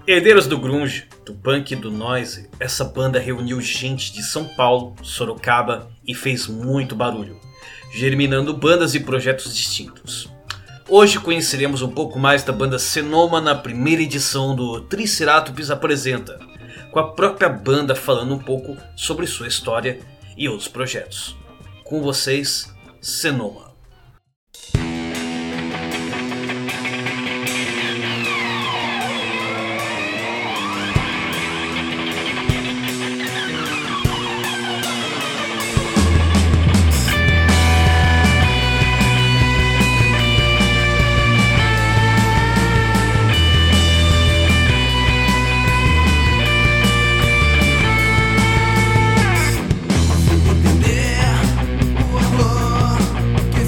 Herdeiros do grunge, do punk e do noise, essa banda reuniu gente de São Paulo, Sorocaba e fez muito barulho, germinando bandas e projetos distintos. Hoje conheceremos um pouco mais da banda Senoma na primeira edição do Triceratops Apresenta, com a própria banda falando um pouco sobre sua história e outros projetos. Com vocês, Senoma. Que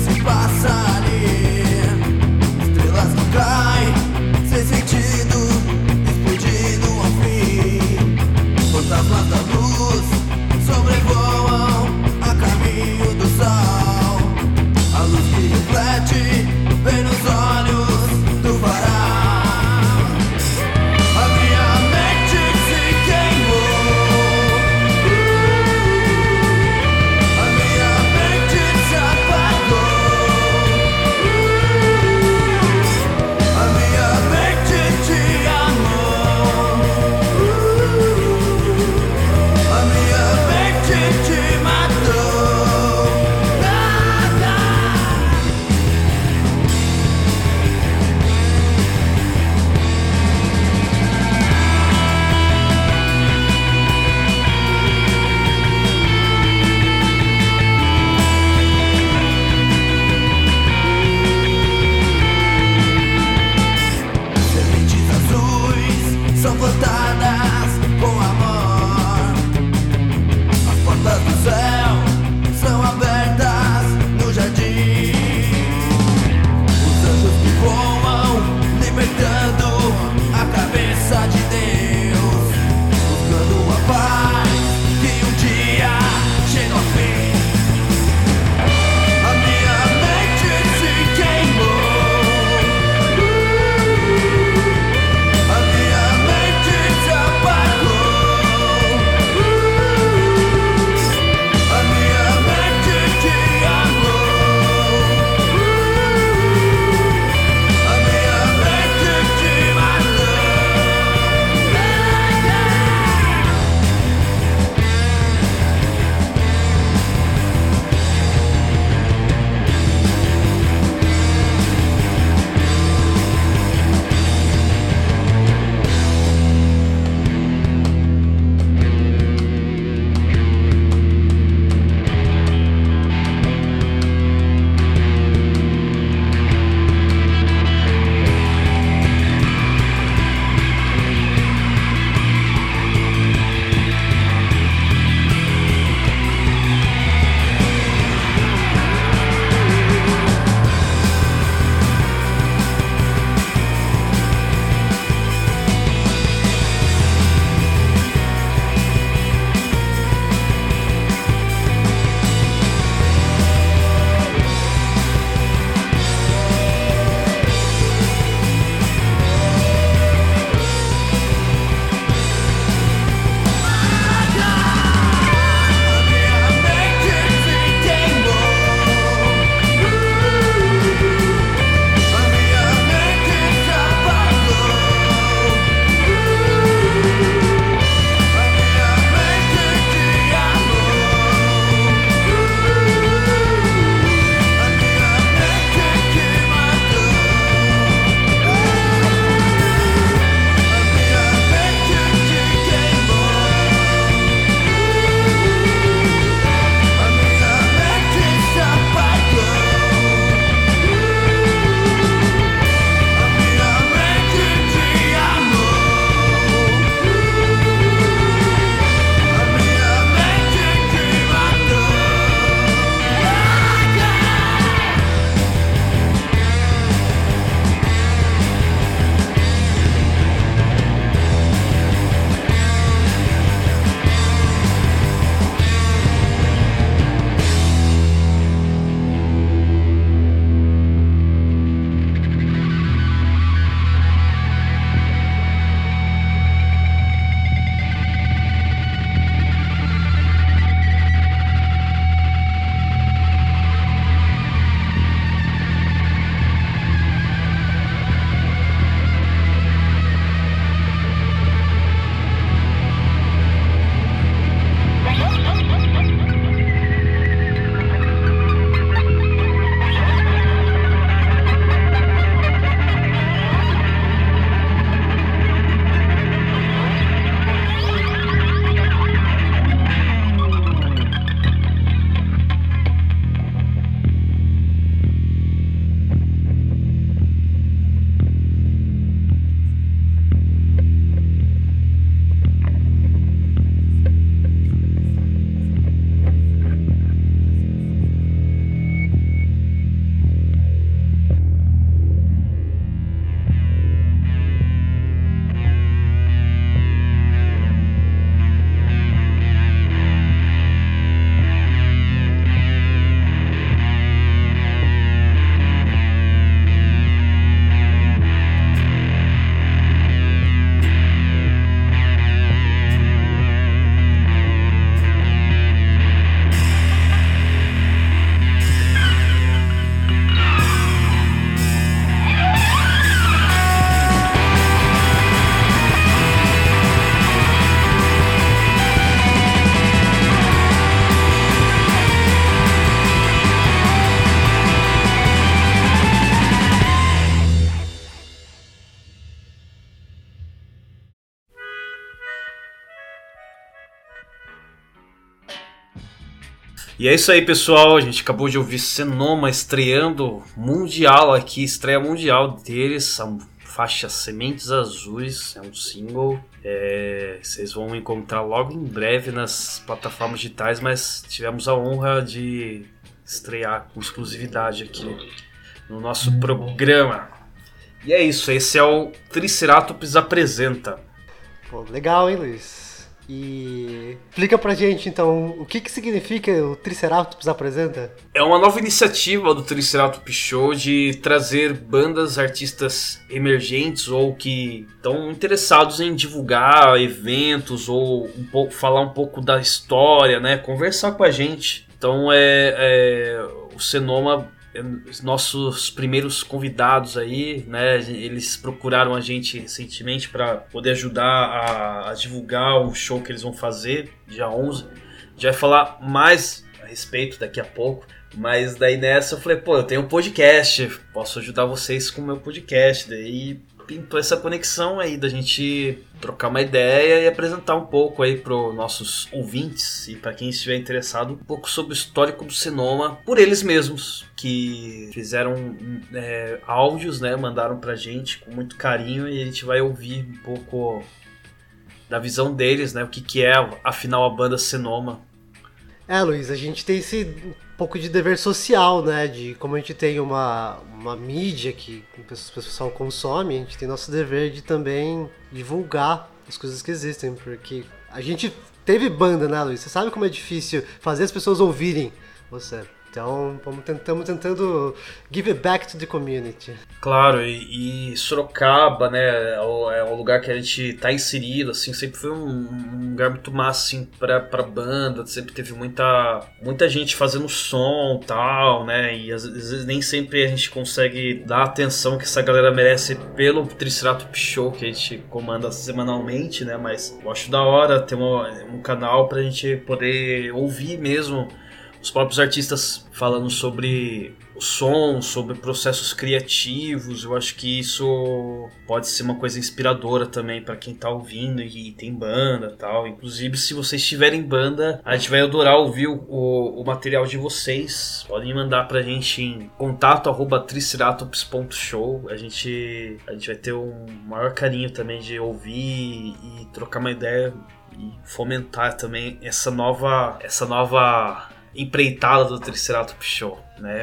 E é isso aí, pessoal. A gente acabou de ouvir Senoma estreando mundial aqui, estreia mundial deles. A faixa Sementes Azuis, é um single. Vocês vão encontrar logo em breve nas plataformas digitais, mas tivemos a honra de estrear com exclusividade aqui no nosso programa. E é isso, esse é o Triceratops Apresenta. Pô, legal, hein, Luiz? E explica pra gente, então, o que significa o Triceratops Apresenta? É uma nova iniciativa do Triceratops Show de trazer bandas, artistas emergentes ou que estão interessados em divulgar eventos ou falar um pouco da história, né? Conversar com a gente. Então, o Senoma, nossos primeiros convidados aí, né? Eles procuraram a gente recentemente para poder ajudar a divulgar o show que eles vão fazer dia 11. A gente vai falar mais a respeito daqui a pouco, mas daí nessa eu falei, eu tenho um podcast, posso ajudar vocês com o meu podcast. Daí pintou essa conexão aí da gente trocar uma ideia e apresentar um pouco aí para os nossos ouvintes e para quem estiver interessado um pouco sobre o histórico do Senoma por eles mesmos, que fizeram áudios, né, mandaram pra gente com muito carinho e a gente vai ouvir um pouco da visão deles, né, o que é afinal a banda Senoma. Luiz, a gente tem esse pouco de dever social, né? De como a gente tem uma mídia que o pessoal consome, a gente tem nosso dever de também divulgar as coisas que existem, porque a gente teve banda, né, Luiz? Você sabe como é difícil fazer as pessoas ouvirem você. Então, estamos tentando give it back to the community. Claro, e Sorocaba, né, é o lugar que a gente tá inserido, assim, sempre foi um lugar muito massa, assim, pra banda, sempre teve muita gente fazendo som e tal, né, e às vezes nem sempre a gente consegue dar a atenção que essa galera merece pelo Triceratops Show, que a gente comanda semanalmente, né, mas eu acho da hora ter um canal pra gente poder ouvir mesmo os próprios artistas falando sobre o som, sobre processos criativos. Eu acho que isso pode ser uma coisa inspiradora também para quem tá ouvindo e tem banda e tal. Inclusive, se vocês tiverem banda, a gente vai adorar ouvir o material de vocês. Podem mandar pra gente em contato@triceratops.show. A gente vai ter um maior carinho também de ouvir e trocar uma ideia e fomentar também essa nova empreitada do Triceratops Show, né?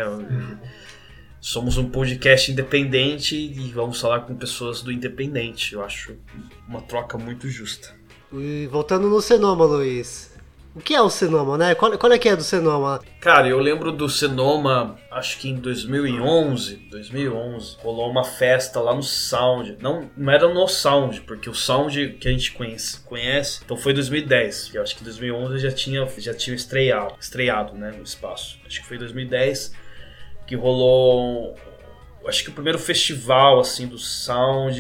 Somos um podcast independente e vamos falar com pessoas do independente. Eu acho uma troca muito justa. E voltando no Senoma, Luiz, o que é o Senoma, né? Qual é que é do Senoma? Cara, eu lembro do Senoma, acho que em 2011, rolou uma festa lá no Sound. Não era no Sound, porque o Sound que a gente conhece, então foi 2010, que eu acho que em 2011 já tinha estreado, né, no espaço. Acho que foi em 2010 que rolou, acho que o primeiro festival assim do Sound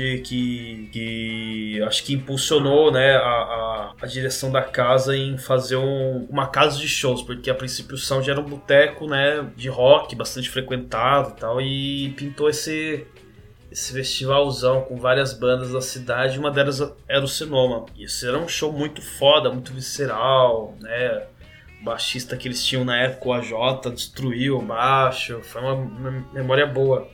que acho que impulsionou, né, a direção da casa em fazer uma casa de shows, porque a princípio o Sound era um boteco, né, de rock bastante frequentado e tal, e pintou esse festivalzão com várias bandas da cidade. Uma delas era o Senoma. Isso era um show muito foda, muito visceral, né? O baixista que eles tinham na época, o AJ, destruiu o baixo. Foi uma memória boa.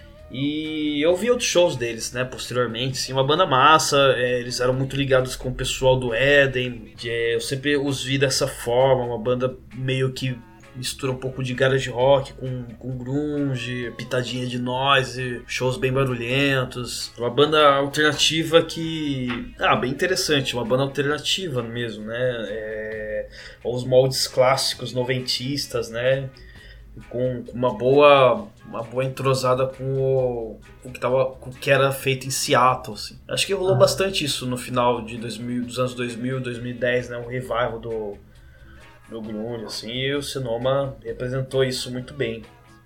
E eu vi outros shows deles, né, posteriormente, sim, uma banda massa. Eles eram muito ligados com o pessoal do Éden. Eu sempre os vi dessa forma, uma banda meio que mistura um pouco de garage rock com grunge, pitadinha de noise, shows bem barulhentos. Uma banda alternativa bem interessante, uma banda alternativa mesmo, né? Os moldes clássicos noventistas, né? Com uma boa entrosada com o que era feito em Seattle, assim. Acho que rolou bastante isso no final dos anos 2000, 2010, né? Um revival do grunge, assim, e o Senoma representou isso muito bem.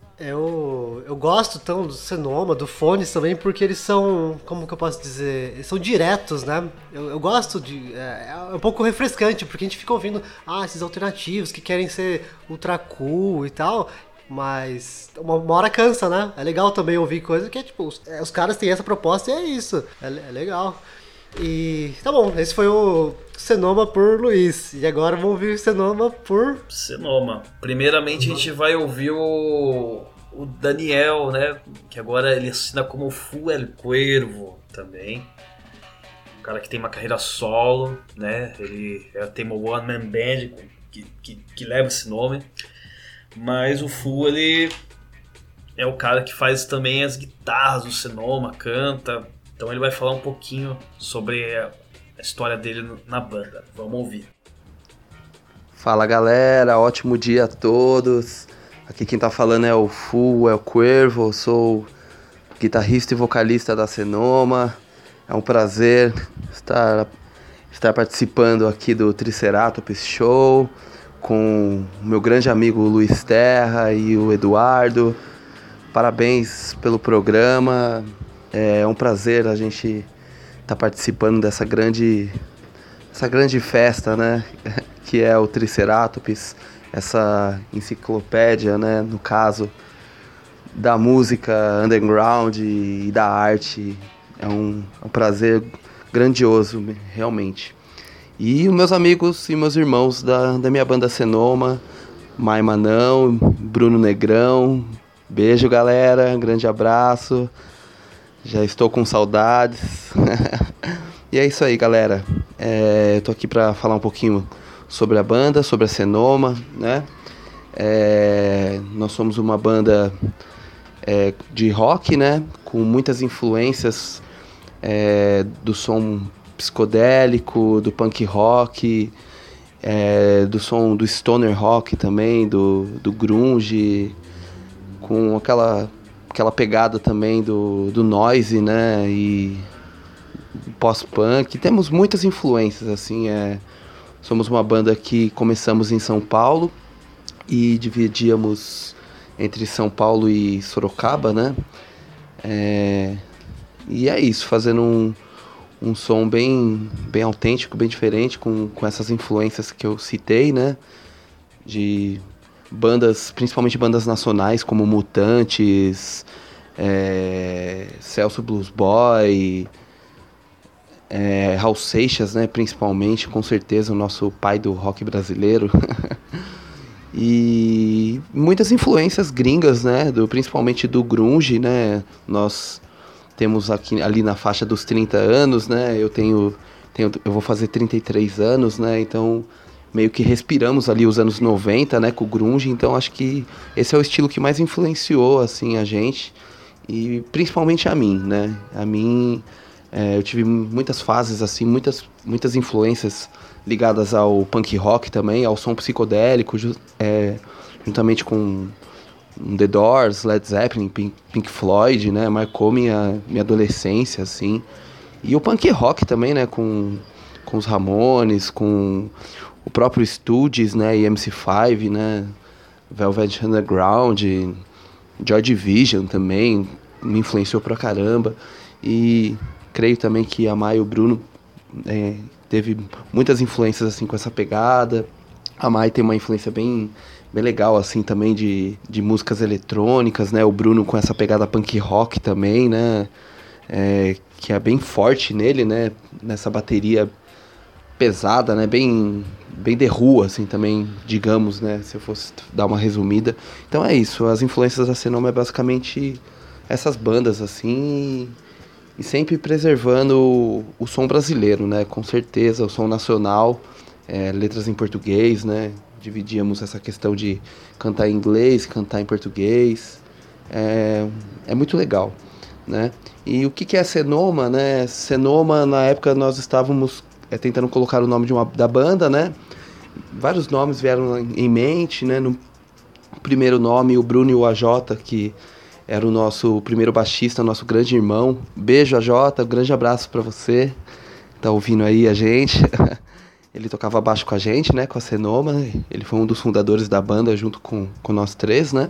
Eu gosto tão do Senoma, do Fones também, porque eles são, como que eu posso dizer, eles são diretos, né? Eu gosto é um pouco refrescante, porque a gente fica ouvindo, esses alternativos que querem ser ultra cool e tal, mas uma hora cansa, né? É legal também ouvir coisa que é tipo, os caras têm essa proposta e é isso, é legal. E tá bom, esse foi o Senoma por Luiz. E agora vamos ouvir o Senoma por... Senoma. Primeiramente a gente vai ouvir o Daniel, né? Que agora ele assina como Fu El Cuervo também. Um cara que tem uma carreira solo, né? Ele tem uma one man band que leva esse nome. Mas o Fu, ele é o cara que faz também as guitarras do Senoma, canta. Então ele vai falar um pouquinho sobre a história dele na banda. Vamos ouvir. Fala galera, ótimo dia a todos. Aqui quem tá falando é o Fu El Cuervo, sou guitarrista e vocalista da Senoma. É um prazer estar participando aqui do Triceratops Show com o meu grande amigo Luiz Terra e o Eduardo. Parabéns pelo programa. É um prazer a gente estar participando dessa grande festa, né? Que é o Triceratops, essa enciclopédia, né? No caso da música underground e da arte. É um prazer grandioso, realmente. E os meus amigos e meus irmãos da minha banda Senoma, Mai Manão, Bruno Negrão. Beijo, galera. Grande abraço. Já estou com saudades. E é isso aí, galera. Eu tô aqui para falar um pouquinho sobre a banda, sobre a Senoma, né? Nós somos uma banda de rock, né? Com muitas influências do som psicodélico, do punk rock, do som do stoner rock também, do grunge, com aquela pegada também do noise, né, e pós-punk. Temos muitas influências, assim, somos uma banda que começamos em São Paulo e dividíamos entre São Paulo e Sorocaba, né, e é isso, fazendo um som bem autêntico, bem diferente, com essas influências que eu citei, né, de bandas, principalmente bandas nacionais como Mutantes, Celso Blues Boy, Raul Seixas, né, principalmente, com certeza o nosso pai do rock brasileiro. E muitas influências gringas, né, principalmente do grunge, né. Nós temos ali na faixa dos 30 anos, né, eu vou fazer 33 anos, né, então meio que respiramos ali os anos 90, né, com o grunge. Então acho que esse é o estilo que mais influenciou, assim, a gente, e principalmente a mim, né. A mim, eu tive muitas fases, assim, muitas influências ligadas ao punk rock também, ao som psicodélico, juntamente com The Doors, Led Zeppelin, Pink Floyd, né, marcou minha adolescência, assim. E o punk rock também, né, com os Ramones, com o próprio Stooges, né, e MC5, né, Velvet Underground, Joy Division também, me influenciou pra caramba. E creio também que a Mai e o Bruno teve muitas influências, assim, com essa pegada. A Mai tem uma influência bem legal, assim, também de músicas eletrônicas, né, o Bruno com essa pegada punk rock também, né, que é bem forte nele, né, nessa bateria pesada, né, bem de rua, assim, também, digamos, né, se eu fosse dar uma resumida. Então é isso, as influências da Senoma é basicamente essas bandas, assim, e sempre preservando o som brasileiro, né, com certeza, o som nacional, letras em português, né, dividíamos essa questão de cantar em inglês, cantar em português, é muito legal, né. E o que é Senoma, né? Senoma, na época nós estávamos tentando colocar o nome da banda, né? Vários nomes vieram em mente, né? No primeiro nome, o Bruno e o AJ, que era o nosso primeiro baixista, nosso grande irmão. Beijo, AJ, um grande abraço pra você, tá ouvindo aí a gente. Ele tocava baixo com a gente, né? Com a Senoma, ele foi um dos fundadores da banda junto com nós três, né?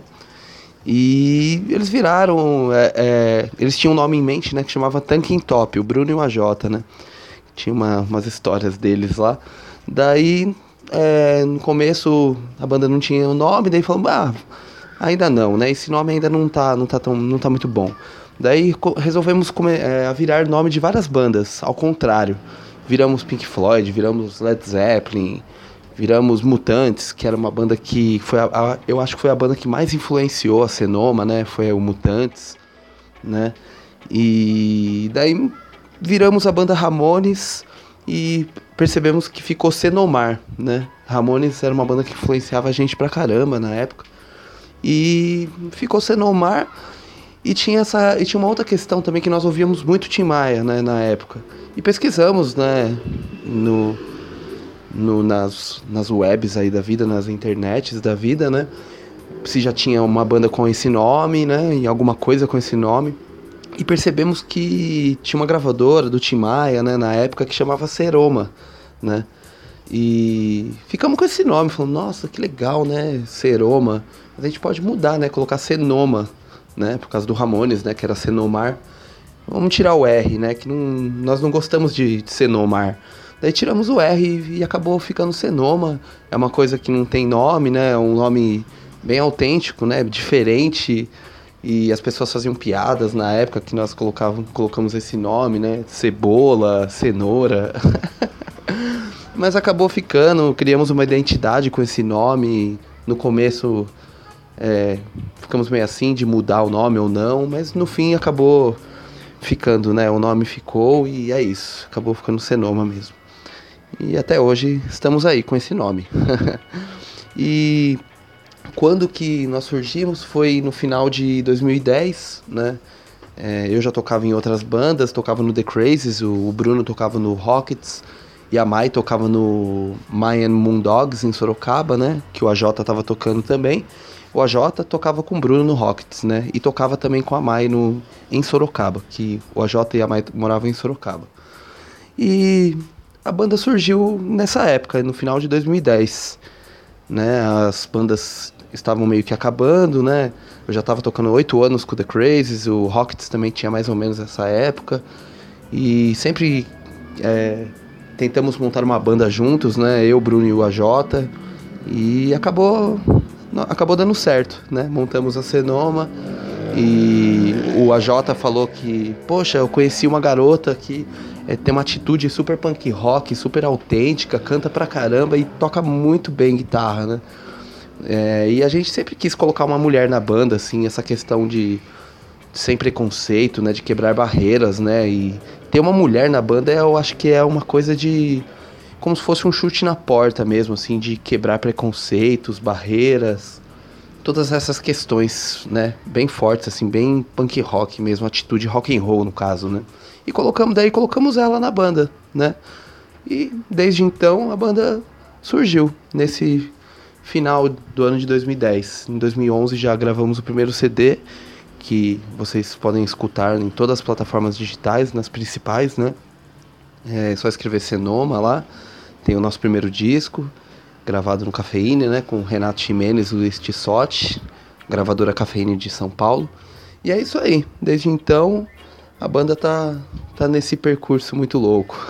E eles viraram, eles tinham um nome em mente, né, que chamava Tanking Top, o Bruno e o AJ, né, tinha umas histórias deles lá. Daí, no começo, a banda não tinha o nome, daí falou, ainda não, né, esse nome ainda não tá muito bom. Daí resolvemos a virar nome de várias bandas, ao contrário. Viramos Pink Floyd, viramos Led Zeppelin, viramos Mutantes, que era uma banda que foi eu acho que foi a banda que mais influenciou a Senoma, né? Foi o Mutantes, né? E daí viramos a banda Ramones e percebemos que ficou Senomar, né? Ramones era uma banda que influenciava a gente pra caramba na época. E ficou Senomar. E tinha uma outra questão também, que nós ouvíamos muito Tim Maia, né, na época. E pesquisamos, né, nas webs aí da vida, nas internets da vida, né, se já tinha uma banda com esse nome, né, e alguma coisa com esse nome. E percebemos que tinha uma gravadora do Tim Maia, né, na época, que chamava Seroma, né. E ficamos com esse nome, falando, nossa, que legal, né, Seroma. Mas a gente pode mudar, né, colocar Senoma, né, por causa do Ramones, né, que era Senomar. Vamos tirar o R, né, que nós não gostamos de Senomar. Daí tiramos o R e acabou ficando Senoma. É uma coisa que não tem nome, né, é um nome bem autêntico, né, diferente. E as pessoas faziam piadas na época que nós colocamos esse nome, né, Cebola, Cenoura. Mas acabou ficando, criamos uma identidade com esse nome. No começo ficamos meio assim de mudar o nome ou não, mas no fim acabou ficando, né? O nome ficou e é isso, acabou ficando Senoma mesmo. E até hoje estamos aí com esse nome. E quando que nós surgimos foi no final de 2010, né? Eu já tocava em outras bandas, tocava no The Crazies, o Bruno tocava no Rockets e a Mai tocava no Mayan Moondogs em Sorocaba, né? Que o AJ tava tocando também. O AJ tocava com o Bruno no Rockets, né? E tocava também com a Mai em Sorocaba, que o AJ e a Mai moravam em Sorocaba. E a banda surgiu nessa época, no final de 2010, né? As bandas estavam meio que acabando, né? Eu já estava tocando 8 anos com The Crazies, o Rockets também tinha mais ou menos essa época. E sempre tentamos montar uma banda juntos, né? Eu, Bruno e o AJ. E acabou dando certo, né? Montamos a Senoma e o AJ falou que, poxa, eu conheci uma garota que tem uma atitude super punk rock, super autêntica, canta pra caramba e toca muito bem guitarra, né? E a gente sempre quis colocar uma mulher na banda, assim, essa questão de sem preconceito, né? De quebrar barreiras, né? E ter uma mulher na banda, eu acho que é uma coisa de como se fosse um chute na porta mesmo, assim, de quebrar preconceitos, barreiras, todas essas questões, né, bem fortes, assim, bem punk rock mesmo, atitude rock and roll no caso, né. E colocamos ela na banda, né. E desde então a banda surgiu nesse final do ano de 2010. Em 2011 já gravamos o primeiro CD, que vocês podem escutar em todas as plataformas digitais, nas principais, né. É só escrever Senoma lá. Tem o nosso primeiro disco, gravado no Cafeíne, né? Com Renato Ximenes e Luiz Tissotti, gravadora Cafeíne de São Paulo. E é isso aí. Desde então, a banda tá nesse percurso muito louco.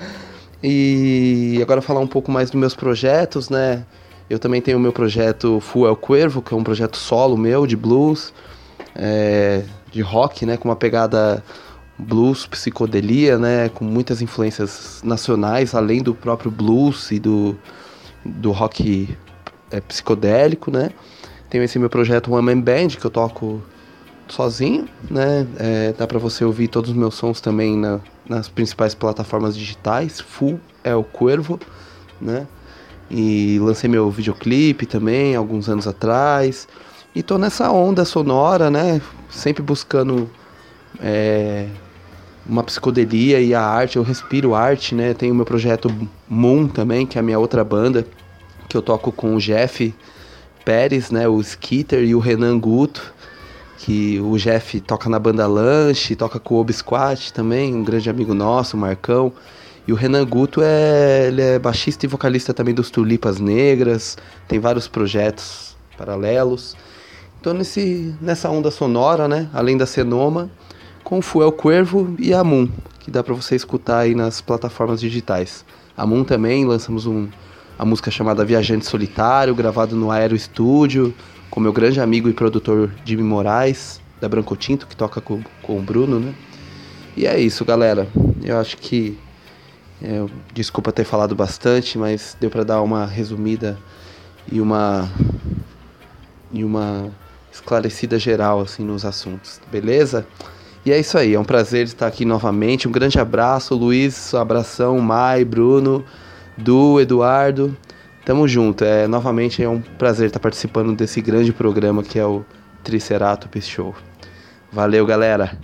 E agora falar um pouco mais dos meus projetos, né? Eu também tenho o meu projeto Fuel Cuervo, que é um projeto solo meu, de blues, de rock, né? Com uma pegada blues, psicodelia, né, com muitas influências nacionais, além do próprio blues e do rock psicodélico, né. Tenho esse meu projeto One Man Band, que eu toco sozinho, né, dá pra você ouvir todos os meus sons também nas principais plataformas digitais, Full é o Cuervo, né, e lancei meu videoclipe também, alguns anos atrás, e tô nessa onda sonora, né, sempre buscando uma psicodelia e a arte, eu respiro arte, né? Tenho o meu projeto Moon também, que é a minha outra banda, que eu toco com o Jeff Pérez, né? O Skitter e o Renan Guto, que o Jeff toca na banda Lanche, toca com o Obsquat também, um grande amigo nosso, o Marcão. E o Renan Guto ele é baixista e vocalista também dos Tulipas Negras, tem vários projetos paralelos. Então nessa onda sonora, né? Além da Senoma, com o Fuel Cuervo e a Moon, que dá pra você escutar aí nas plataformas digitais. A Moon também, lançamos a música chamada Viajante Solitário, gravado no Aero Studio, com meu grande amigo e produtor Jimmy Moraes, da Brancotinto, que toca com o Bruno, né? E é isso, galera. Eu acho que... desculpa ter falado bastante, mas deu pra dar uma resumida e uma esclarecida geral, assim, nos assuntos, beleza? E é isso aí, é um prazer estar aqui novamente. Um grande abraço, Luiz, um abração, Mai, Bruno, Du, Eduardo. Tamo junto. Novamente é um prazer estar participando desse grande programa que é o Triceratops Show. Valeu, galera!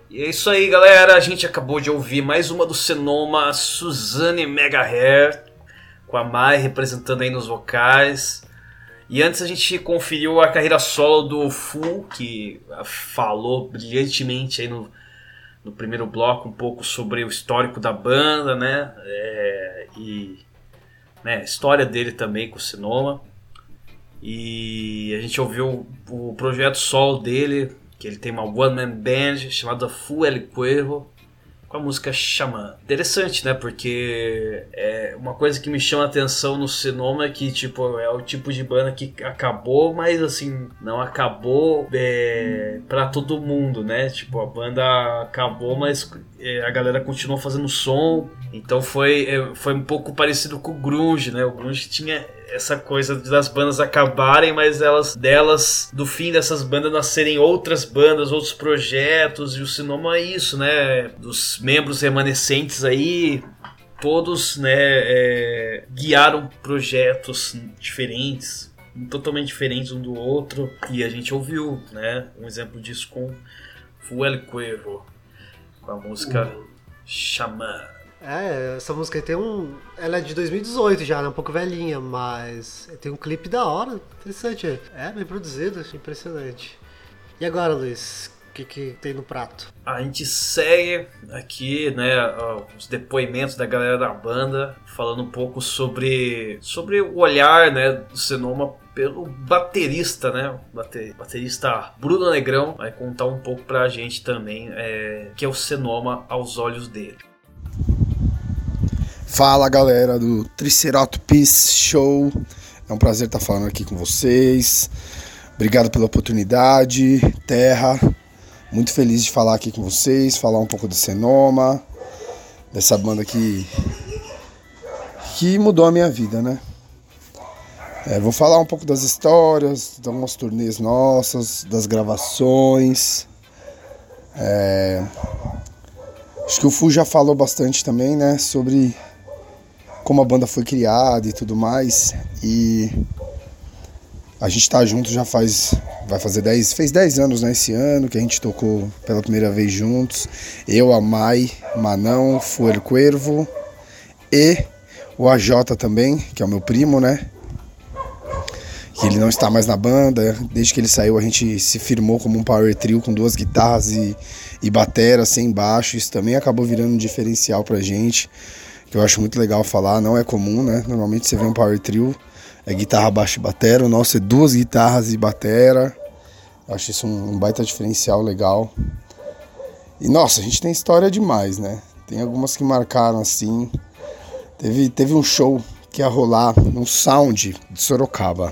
E é isso aí, galera. A gente acabou de ouvir mais uma do Senoma, Suzanne Mega Hair, com a Mai representando aí nos vocais. E antes a gente conferiu a carreira solo do Fu, que falou brilhantemente aí no primeiro bloco um pouco sobre o histórico da banda, né? A história dele também com o Senoma. E a gente ouviu o projeto solo dele, que ele tem uma one-man band chamada Fu El Cuervo, com a música Xamã. Interessante, né? Porque é uma coisa que me chama a atenção no Senoma é que tipo, é o tipo de banda que acabou, mas assim, não acabou pra todo mundo, né? Tipo, a banda acabou, mas a galera continuou fazendo som. Então foi um pouco parecido com o grunge, né? O grunge tinha essa coisa das bandas acabarem, mas do fim dessas bandas nascerem outras bandas, outros projetos, e o Senoma é isso, né? Dos membros remanescentes aí, todos, né, guiaram projetos diferentes, totalmente diferentes um do outro, e a gente ouviu, né, um exemplo disso com Fu El Cuervo, com a música Xamã. Essa música tem ela é de 2018 já, né? Um pouco velhinha, mas tem um clipe da hora, interessante. Bem produzido, impressionante. E agora, Luiz, o que tem no prato? A gente segue aqui, né, os depoimentos da galera da banda, falando um pouco sobre o olhar, né, do Senoma pelo baterista, né? Baterista Bruno Negrão vai contar um pouco pra gente também, que é o Senoma aos olhos dele. Fala, galera do Triceratops Show, é um prazer estar falando aqui com vocês, obrigado pela oportunidade, Terra, muito feliz de falar aqui com vocês, falar um pouco do Senoma, dessa banda que mudou a minha vida, né? Vou falar um pouco das histórias, de algumas turnês nossas, das gravações. Acho que o Fu já falou bastante também, né, sobre como a banda foi criada e tudo mais. E a gente tá junto já fez 10 anos, né, esse ano, que a gente tocou pela primeira vez juntos. Eu, a Mai, Manão, Fu El Cuervo e o AJ também, que é o meu primo, né, que ele não está mais na banda. Desde que ele saiu a gente se firmou como um power trio com 2 guitarras e batera sem baixo. Isso também acabou virando um diferencial pra gente, que eu acho muito legal falar, não é comum, né? Normalmente você vê um power trio, é guitarra, baixo e batera. O nosso é 2 guitarras e batera. Eu acho isso um baita diferencial legal. E nossa, a gente tem história demais, né? Tem algumas que marcaram assim. Teve um show que ia rolar no Sound de Sorocaba.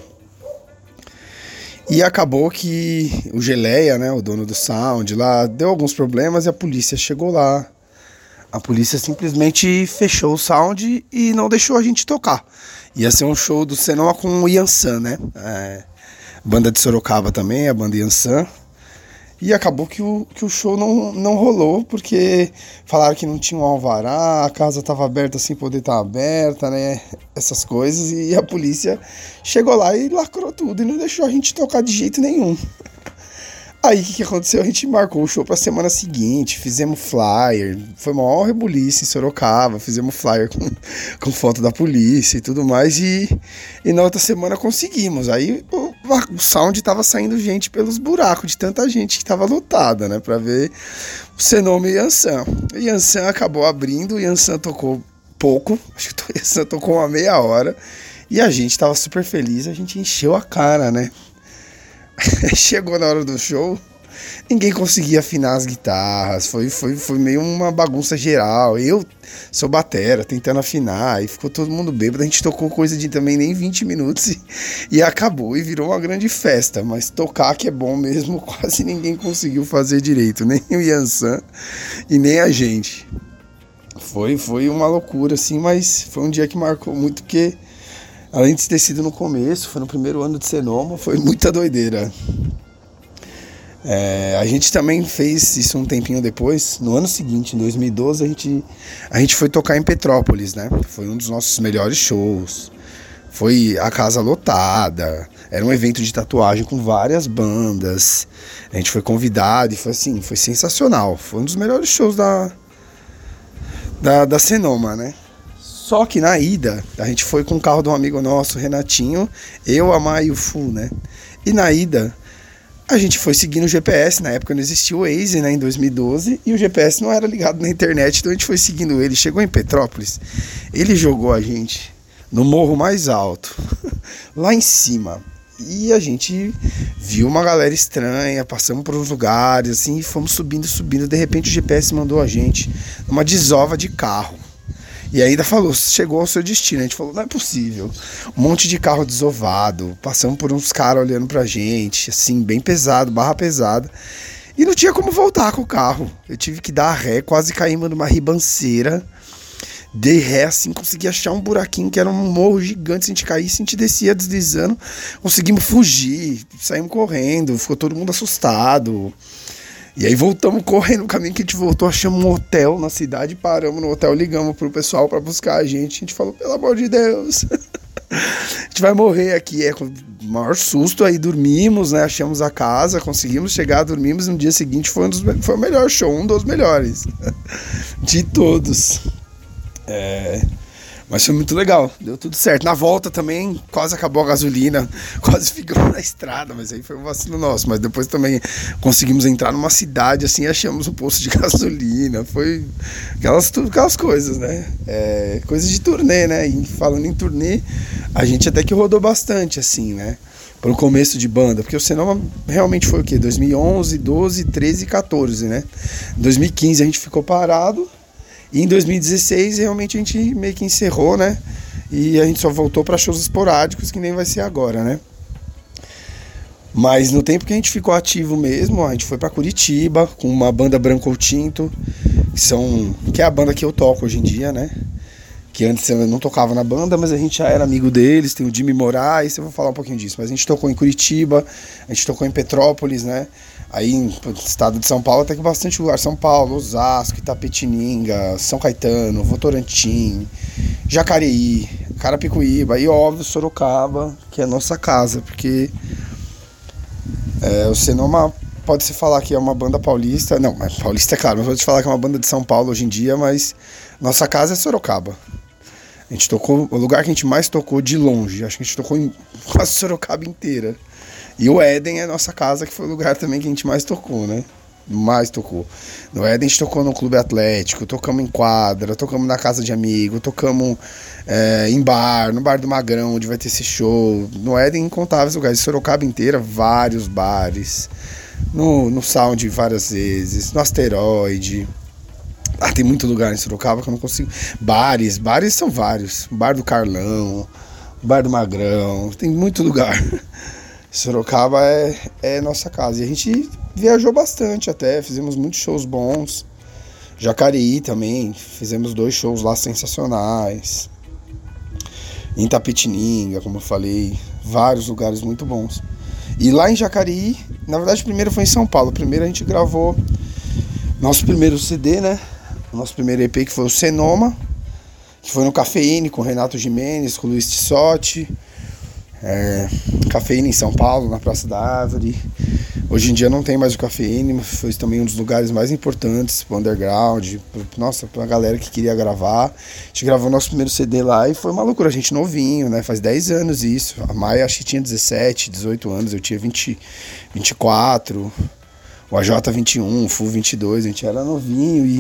E acabou que o Geleia, né, o dono do Sound lá, deu alguns problemas e a polícia chegou lá. A polícia simplesmente fechou o Sound e não deixou a gente tocar. Ia ser um show do Senoma com o Yansan, né? Banda de Sorocaba também, a banda Yansan. E acabou que o show não rolou, porque falaram que não tinha um alvará, a casa estava aberta sem poder estar aberta, né? Essas coisas. E a polícia chegou lá e lacrou tudo e não deixou a gente tocar de jeito nenhum. Aí o que aconteceu? A gente marcou o show pra semana seguinte, fizemos flyer, foi uma maior rebuliço em Sorocaba, fizemos flyer com foto da polícia e tudo mais, e na outra semana conseguimos. Aí o Sound tava saindo gente pelos buracos de tanta gente que tava lotada, né, pra ver o Senoma e o Yansan. O Yansan acabou abrindo, o Yansan tocou pouco, acho que o Yansan tocou uma meia hora, e a gente tava super feliz, a gente encheu a cara, né. Chegou na hora do show, ninguém conseguia afinar as guitarras, foi meio uma bagunça geral. Eu sou batera, tentando afinar, e ficou todo mundo bêbado. A gente tocou coisa de também nem 20 minutos e acabou, e virou uma grande festa. Mas tocar, que é bom mesmo, quase ninguém conseguiu fazer direito, nem o Yansan e nem a gente. Foi uma loucura, assim, mas foi um dia que marcou muito, porque além de ter sido no começo, foi no primeiro ano de Senoma, foi muita doideira. A gente também fez isso um tempinho depois. No ano seguinte, em 2012, a gente foi tocar em Petrópolis, né? Foi um dos nossos melhores shows. Foi a casa lotada, era um evento de tatuagem com várias bandas. A gente foi convidado e foi assim, foi sensacional. Foi um dos melhores shows da Senoma, né? Só que na ida, a gente foi com o carro de um amigo nosso, Renatinho, eu, a Mai e o Fu, né? E na ida, a gente foi seguindo o GPS, na época não existia o Waze, né, em 2012, e o GPS não era ligado na internet, então a gente foi seguindo ele. Chegou em Petrópolis, ele jogou a gente no morro mais alto, lá em cima. E a gente viu uma galera estranha, passamos por uns lugares, assim, e fomos subindo. De repente o GPS mandou a gente numa desova de carro. E ainda falou, chegou ao seu destino. A gente falou, não é possível. Um monte de carro desovado, passamos por uns caras olhando pra gente, assim, bem pesado, barra pesada. E não tinha como voltar com o carro. Eu tive que dar ré, quase caímos numa ribanceira. Dei ré assim, consegui achar um buraquinho que era um morro gigante. Se a gente caísse, a gente descia deslizando. Conseguimos fugir, saímos correndo, ficou todo mundo assustado. E aí voltamos correndo, no caminho que a gente voltou, achamos um hotel na cidade, paramos no hotel, ligamos pro pessoal pra buscar a gente falou, pelo amor de Deus, a gente vai morrer aqui, com o maior susto. Aí dormimos, né, achamos a casa, conseguimos chegar, dormimos, no dia seguinte foi o melhor show, um dos melhores de todos. Mas foi muito legal, deu tudo certo. Na volta também quase acabou a gasolina, quase ficamos na estrada, mas aí foi um vacilo nosso. Mas depois também conseguimos entrar numa cidade, assim, achamos um posto de gasolina. Foi aquelas coisas, né? Coisas de turnê, né? E falando em turnê, a gente até que rodou bastante, assim, né? Pro começo de banda, porque o Senoma realmente foi o quê? 2011, 12, 13 e 14, né? Em 2015 a gente ficou parado. E em 2016 realmente a gente meio que encerrou, né? E a gente só voltou para shows esporádicos, que nem vai ser agora, né? Mas no tempo que a gente ficou ativo mesmo, a gente foi para Curitiba com uma banda Branco ou Tinto, que é a banda que eu toco hoje em dia, né? Que antes eu não tocava na banda, mas a gente já era amigo deles. Tem o Jimmy Moraes, eu vou falar um pouquinho disso. Mas a gente tocou em Curitiba, a gente tocou em Petrópolis, né? Aí no estado de São Paulo até que bastante lugar. São Paulo, Osasco, Itapetininga, São Caetano, Votorantim, Jacareí, Carapicuíba e óbvio Sorocaba, que é a nossa casa. Porque o Senoma pode-se falar que é uma banda paulista. Não, mas paulista é claro, mas pode-se falar que é uma banda de São Paulo hoje em dia, mas nossa casa é Sorocaba. A gente tocou, o lugar que a gente mais tocou de longe, acho que a gente tocou em quase Sorocaba inteira. E o Éden é nossa casa, que foi o lugar também que a gente mais tocou, né? Mais tocou. No Éden a gente tocou no Clube Atlético, tocamos em quadra, tocamos na casa de amigo, tocamos em bar, no Bar do Magrão, onde vai ter esse show. No Éden, incontáveis lugares. Sorocaba inteira, vários bares. No Sound várias vezes, no Asteroide. Tem muito lugar em Sorocaba que eu não consigo. Bares são vários. Bar do Carlão, Bar do Magrão, tem muito lugar. Sorocaba é nossa casa. E a gente viajou bastante até, fizemos muitos shows bons. Jacareí também, fizemos 2 shows lá sensacionais. Em Itapetininga, como eu falei, vários lugares muito bons. E lá em Jacareí, na verdade, primeiro foi em São Paulo. Primeiro a gente gravou nosso primeiro CD, né? O nosso primeiro EP, que foi o Senoma, que foi no Cafeíne com o Renato Gimenez, com o Luiz Tissotti. Cafeíne em São Paulo, na Praça da Árvore. Hoje em dia não tem mais o Cafeíne, mas foi também um dos lugares mais importantes pro underground, pra galera que queria gravar. A gente gravou nosso primeiro CD lá e foi uma loucura, a gente novinho, né? Faz 10 anos isso. A Maia acho que tinha 17, 18 anos, eu tinha 24, o AJ 21, o Fu 22, a gente era novinho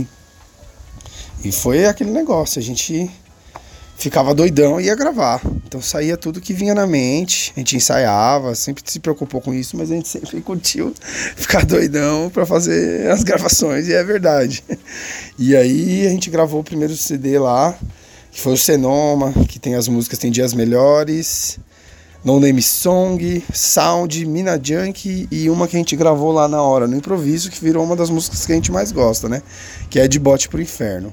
e foi aquele negócio, a gente ficava doidão e ia gravar. Então saía tudo que vinha na mente, a gente ensaiava, sempre se preocupou com isso, mas a gente sempre curtiu ficar doidão pra fazer as gravações, e é verdade. E aí a gente gravou o primeiro CD lá, que foi o Senoma, que tem as músicas Tem Dias Melhores, No Name Song, Sound, Mina Junk e uma que a gente gravou lá na hora, no improviso, que virou uma das músicas que a gente mais gosta, né? Que é De Bote pro Inferno.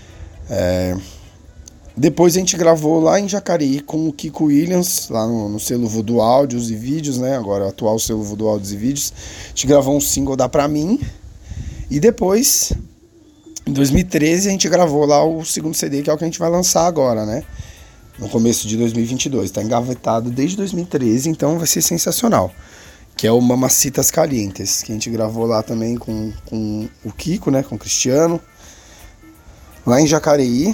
Depois a gente gravou lá em Jacareí com o Kiko Williams, lá no selo Voodoo Áudios e Vídeos, né? Agora o atual selo Voodoo Áudios e Vídeos. A gente gravou um single Dá Pra Mim. E depois, em 2013, a gente gravou lá o segundo CD, que é o que a gente vai lançar agora, né? no começo de 2022. Tá engavetado desde 2013, então vai ser sensacional. Que é o Mamacitas Calientes, que a gente gravou lá também com o Kiko, né, com o Cristiano, lá em Jacareí,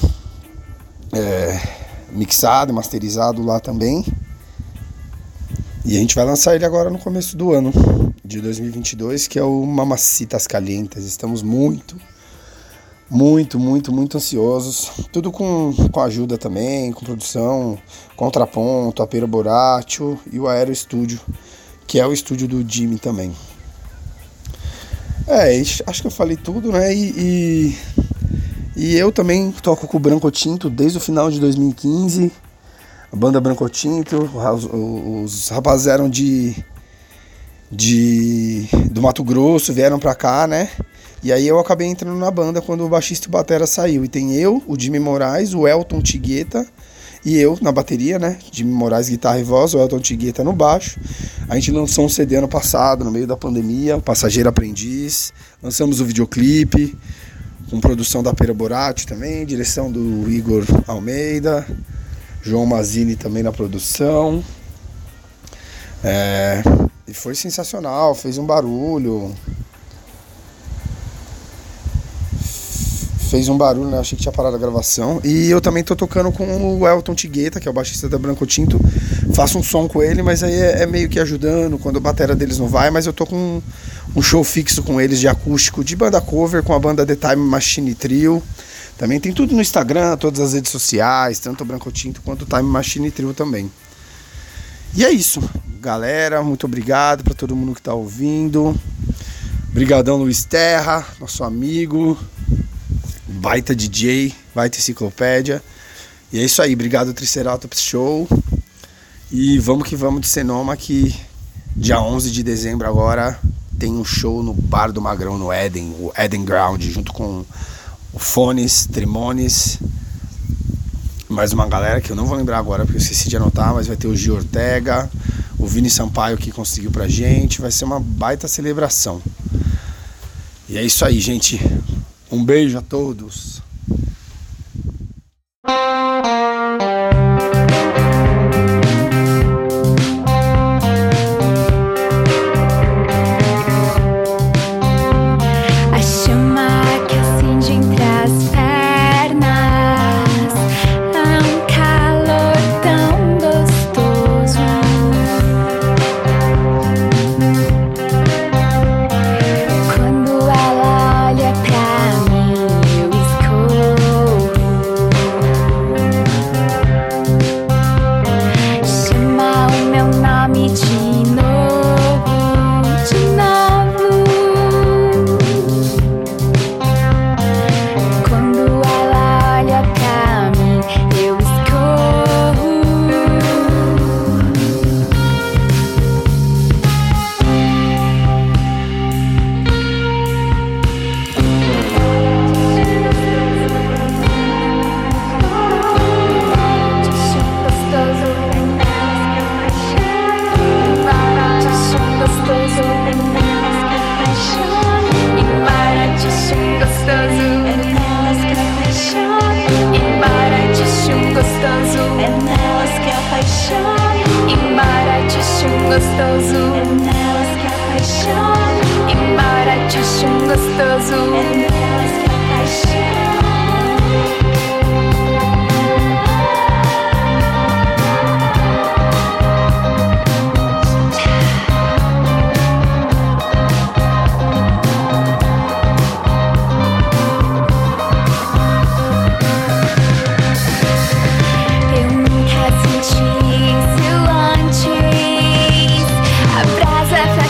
mixado, masterizado lá também. E a gente vai lançar ele agora no começo do ano de 2022, que é o Mamacitas Calientes. Estamos muito ansiosos. Tudo com ajuda também, com produção, Contraponto, Apera Boratio e o Aero Studio, que é o estúdio do Jimmy também. Acho que eu falei tudo, né? E eu também toco com o Branco Tinto desde o final de 2015. A banda Branco Tinto, os rapazes eram do Mato Grosso, vieram pra cá, né? E aí eu acabei entrando na banda quando o baixista e o batera saiu. E tem eu, o Jimmy Moraes, o Elton Tigueta e eu na bateria, né? Jimmy Moraes, guitarra e voz, o Elton Tigueta no baixo. A gente lançou um CD ano passado, no meio da pandemia, Passageiro Aprendiz. Lançamos o videoclipe, com produção da Pera Boratio também, direção do Igor Almeida, João Mazzini também na produção. E foi sensacional, fez um barulho. Né? Achei que tinha parado a gravação. E eu também tô tocando com o Elton Tigueta, que é o baixista da Branco Tinto. Faço um som com ele, mas aí é meio que ajudando quando a bateria deles não vai. Mas eu tô com um show fixo com eles de acústico, de banda cover, com a banda The Time Machine Trio. Também tem tudo no Instagram, todas as redes sociais, tanto o Branco Tinto quanto o Time Machine Trio também. E é isso, galera, muito obrigado para todo mundo que tá ouvindo. Obrigadão, Luiz Terra, nosso amigo, baita DJ, baita enciclopédia. E é isso aí, obrigado Triceratops Show. E vamos que vamos de Senoma, que dia 11 de dezembro agora tem um show no Bar do Magrão, no Eden, o Eden Ground, junto com o Fones, Trimones, mais uma galera que eu não vou lembrar agora porque eu esqueci de anotar, mas vai ter o Gio Ortega, o Vini Sampaio que conseguiu pra gente, vai ser uma baita celebração. E é isso aí, gente. Um beijo a todos.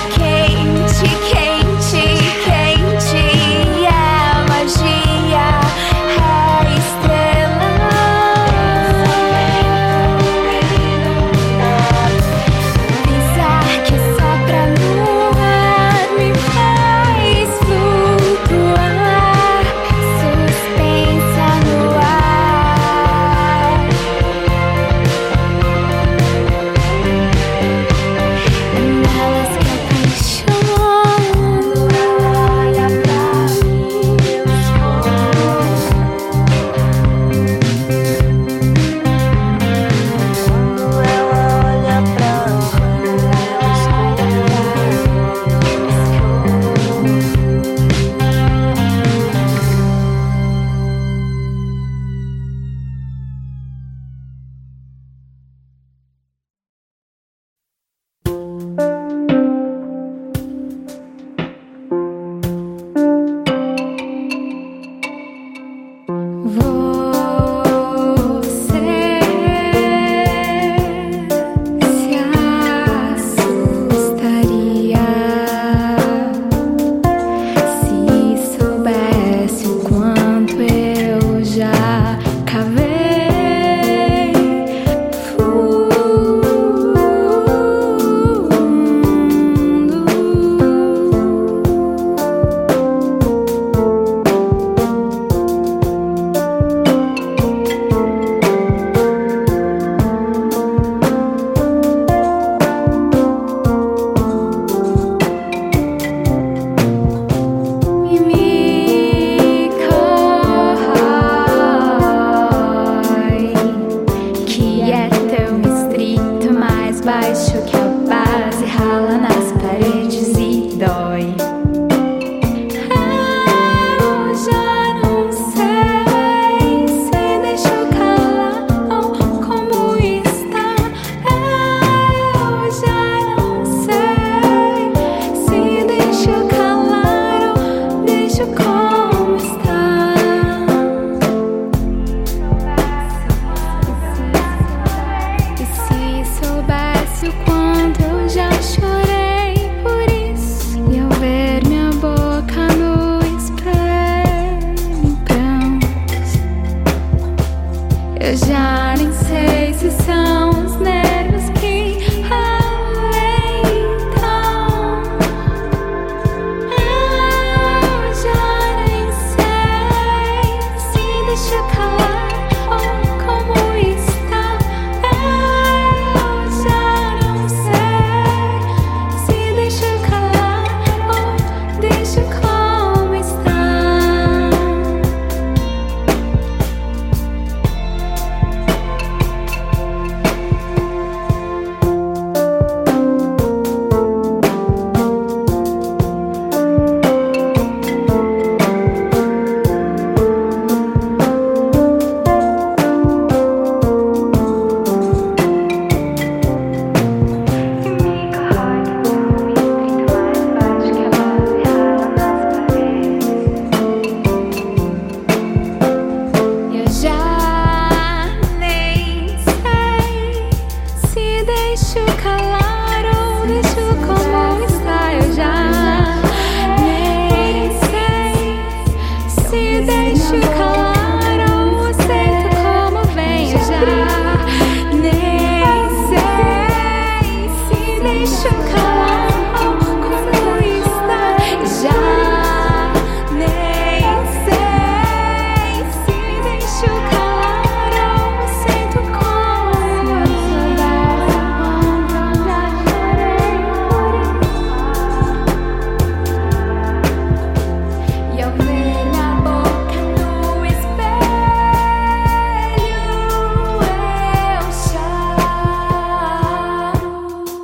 Quente, quente, é magia. rala nas paredes e dói. Eu já não sei se deixo calar ou como está. Eu já não sei se deixo calar ou deixo como está. E se soubesse o quanto eu já chorei por isso, e ao ver minha boca no espelho em prantos, eu já nem sei se são os nervos que aleitam. Eu já nem sei se deixa calar ou como está. Eu já não sei se deixa calar ou deixa como está. Eu já nem sei se deixo calar ou deixo como está. Eu já nem sei se deixo calar ou aceito como vem. Eu já nem sei se deixo calar ou como está. Eu já nem sei se deixo calar ou aceito como e ao ver minha boca no espelho, eu choro.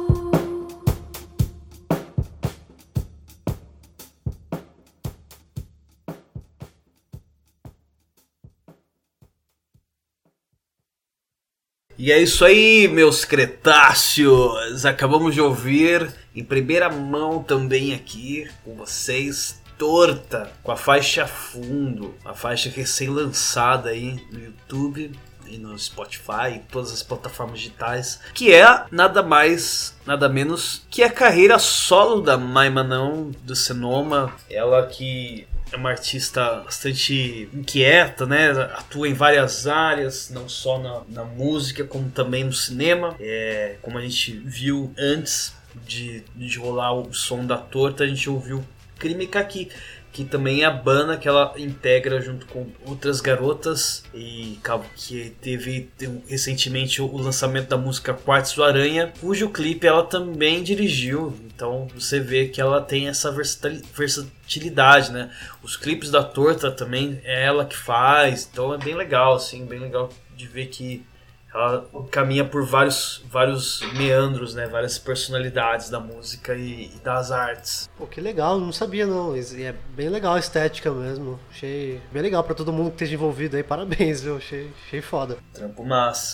E é isso aí, meus cretáceos! Acabamos de ouvir em primeira mão também aqui com vocês Torta, com a faixa Fundo, a faixa recém-lançada aí no YouTube e no Spotify e todas as plataformas digitais, que é nada mais, nada menos que a carreira solo da Mai Manão do Senoma. Ela que é uma artista bastante inquieta, né? Atua em várias áreas, não só na música, como também no cinema. Como a gente viu antes de rolar o som da Torta, a gente ouviu Crime Caqui, que também é a banda que ela integra junto com outras garotas e que teve recentemente o lançamento da música Quartzo do Aranha, cujo clipe ela também dirigiu. Então você vê que ela tem essa versatilidade, né? Os clipes da Torta também é ela que faz, então é bem legal, assim, bem legal de ver que ela caminha por vários meandros, né? Várias personalidades da música e das artes. Pô, que legal, não sabia não. E é bem legal a estética mesmo. Achei bem legal pra todo mundo que esteja envolvido aí. Parabéns, viu? Achei foda. Trampo massa.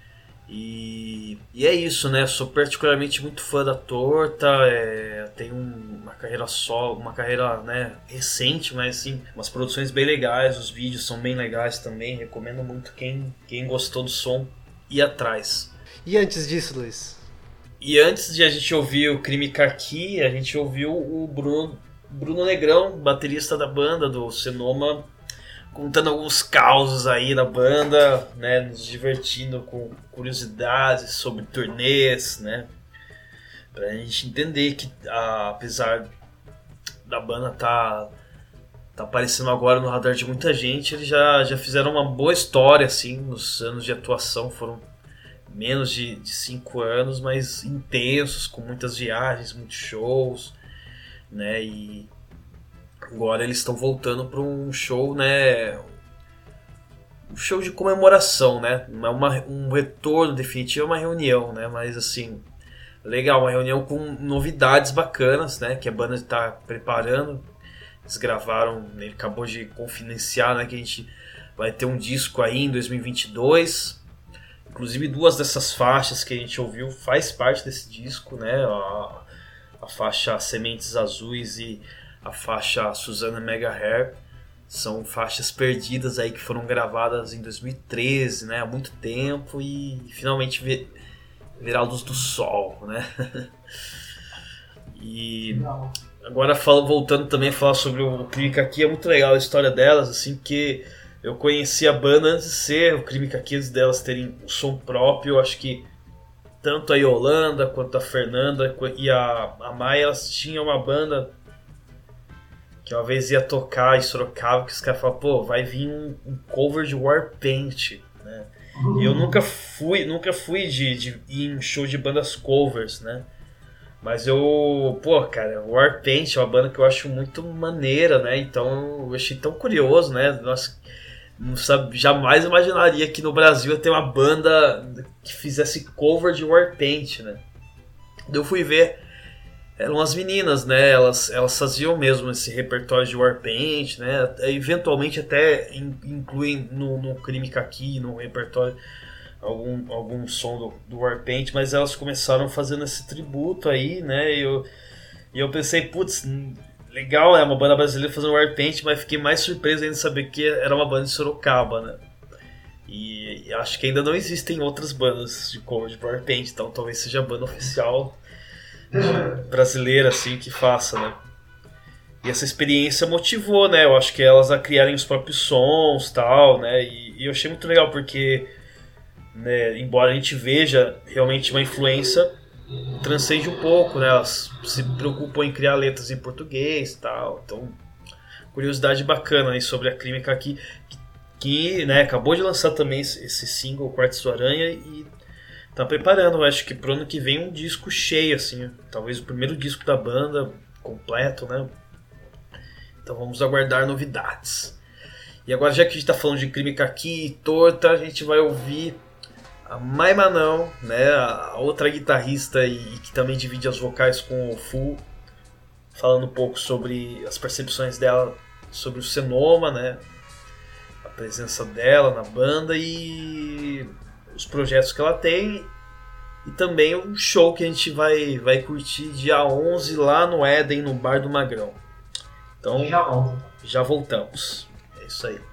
E é isso, né? Sou particularmente muito fã da Torta. Tem uma carreira só, uma carreira, né, recente, mas assim, umas produções bem legais. Os vídeos são bem legais também. Recomendo muito quem gostou do som ir atrás. E antes disso, Luiz? E antes de a gente ouvir o Crime Caqui, a gente ouviu o Bruno Negrão, baterista da banda do Senoma, contando alguns causos aí da banda, né, nos divertindo com curiosidades sobre turnês, né, pra gente entender que apesar da banda tá aparecendo agora no radar de muita gente, eles já fizeram uma boa história, assim, nos anos de atuação. Foram menos de 5 anos, mas intensos, com muitas viagens, muitos shows, né, e agora eles estão voltando para um show, né, um show de comemoração, né, não é um retorno definitivo, é uma reunião, né, mas assim, Legal, uma reunião com novidades bacanas, né? Que a banda está preparando. Eles gravaram, ele acabou de confidenciar, né? Que a gente vai ter um disco aí em 2022. Inclusive 2 dessas faixas que a gente ouviu faz parte desse disco, né? A faixa Sementes Azuis e a faixa Susana Mega Hair. São faixas perdidas aí que foram gravadas em 2013, né? Há muito tempo e finalmente verá a luz do sol, né? E agora voltando também a falar sobre o Crime Kaki, é muito legal a história delas, assim, porque eu conheci a banda antes de ser o Crime Kaki, antes delas terem um som próprio. Eu acho que tanto a Yolanda quanto a Fernanda e a Maia, elas tinham uma banda que uma vez ia tocar em Sorocaba, que os caras falaram, pô, vai vir um cover de Warpaint, né? E eu nunca fui de ir em show de bandas covers, né? Mas cara, Warpaint é uma banda que eu acho muito maneira, né? Então eu achei tão curioso, né? Nossa, não sabe, jamais imaginaria que no Brasil ia ter uma banda que fizesse cover de Warpaint, né? Eu fui ver, eram as meninas, né? Elas faziam mesmo esse repertório de Warpaint, né? Eventualmente até incluem no Crime Kaki, no repertório, algum som do Warpaint, mas elas começaram fazendo esse tributo aí, né? E eu pensei, putz, legal, é uma banda brasileira fazendo Warpaint, mas fiquei mais surpreso ainda de saber que era uma banda de Sorocaba, né? E acho que ainda não existem outras bandas de cover de Warpaint, então talvez seja a banda oficial brasileira, assim, que faça, né? E essa experiência motivou, né? Eu acho que elas a criarem os próprios sons e tal, né? E eu achei muito legal porque, né, embora a gente veja realmente uma influência, transcende um pouco, né? Elas se preocupam em criar letras em português e tal. Então, curiosidade bacana aí sobre a Crime Kaki, que né, acabou de lançar também esse single, Quartzo Aranha, e tá preparando, acho que pro ano que vem, um disco cheio, assim, talvez o primeiro disco da banda completo, né? Então vamos aguardar novidades. E agora, já que a gente tá falando de Crime Kaki e Torta, a gente vai ouvir a Mai Manão, né? A outra guitarrista e que também divide as vocais com o Fu, falando um pouco sobre as percepções dela sobre o Senoma, né? A presença dela na banda e os projetos que ela tem, e também o show que a gente vai curtir dia 11 lá no Éden, no Bar do Magrão. Então já voltamos. É isso aí.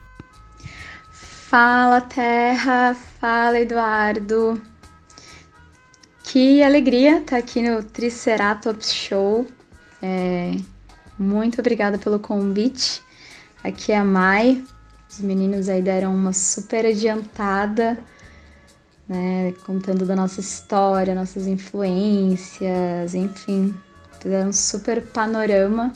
Fala, Terra! Fala, Eduardo! Que alegria estar aqui no Triceratops Show. Muito obrigada pelo convite. Aqui é a Mai. Os meninos aí deram uma super adiantada, né, contando da nossa história, nossas influências, enfim, fizeram um super panorama.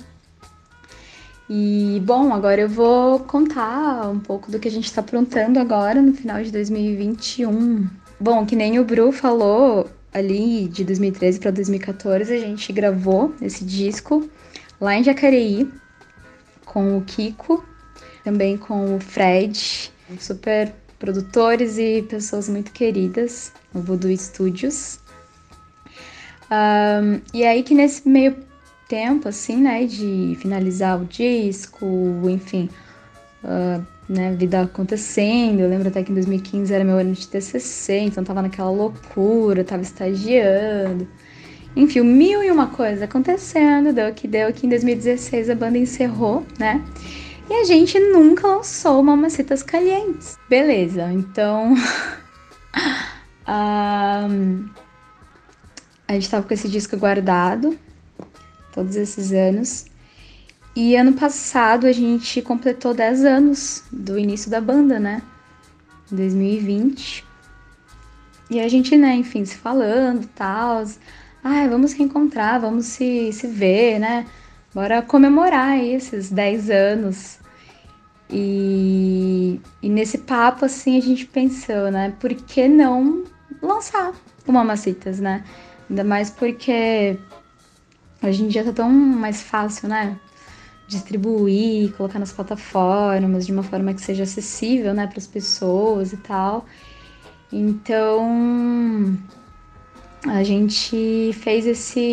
E, bom, agora eu vou contar um pouco do que a gente está aprontando agora no final de 2021. Bom, que nem o Bru falou, ali de 2013 para 2014 a gente gravou esse disco lá em Jacareí com o Kiko, também com o Fred, super produtores e pessoas muito queridas, no Voodoo Studios. E aí que nesse meio tempo, assim, né, de finalizar o disco, enfim, né, vida acontecendo. Eu lembro até que em 2015 era meu ano de TCC, então tava naquela loucura, tava estagiando. Enfim, mil e uma coisa acontecendo, deu que em 2016 a banda encerrou, né? E a gente nunca lançou Mamacitas Calientes. Beleza, então a gente tava com esse disco guardado todos esses anos. E ano passado a gente completou 10 anos do início da banda, né? Em 2020. E a gente, né, enfim, se falando e tal. Vamos reencontrar, vamos se ver, né? Bora comemorar esses 10 anos. E nesse papo, assim, a gente pensou, né? Por que não lançar o Mamacitas, né? Ainda mais porque hoje em dia tá tão mais fácil, né? Distribuir, colocar nas plataformas de uma forma que seja acessível, né? Para as pessoas e tal. Então, a gente fez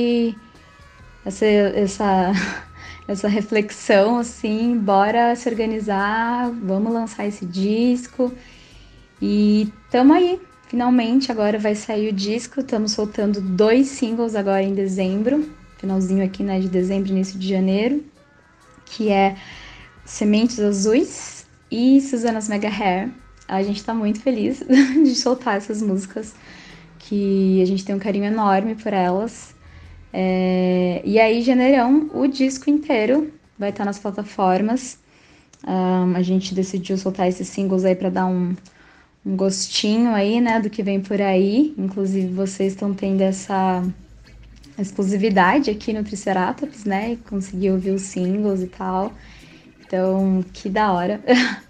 essa essa reflexão, assim, bora se organizar, vamos lançar esse disco. E tamo aí, finalmente, agora vai sair o disco, estamos soltando 2 singles agora em dezembro, finalzinho aqui, né, de dezembro, início de janeiro, que é Sementes Azuis e Susana's Mega Hair. A gente tá muito feliz de soltar essas músicas, que a gente tem um carinho enorme por elas. E aí, janeirão, o disco inteiro vai estar nas plataformas. A gente decidiu soltar esses singles aí para dar um gostinho aí, né, do que vem por aí. Inclusive, vocês estão tendo essa exclusividade aqui no Triceratops, né, e conseguir ouvir os singles e tal. Então, que da hora.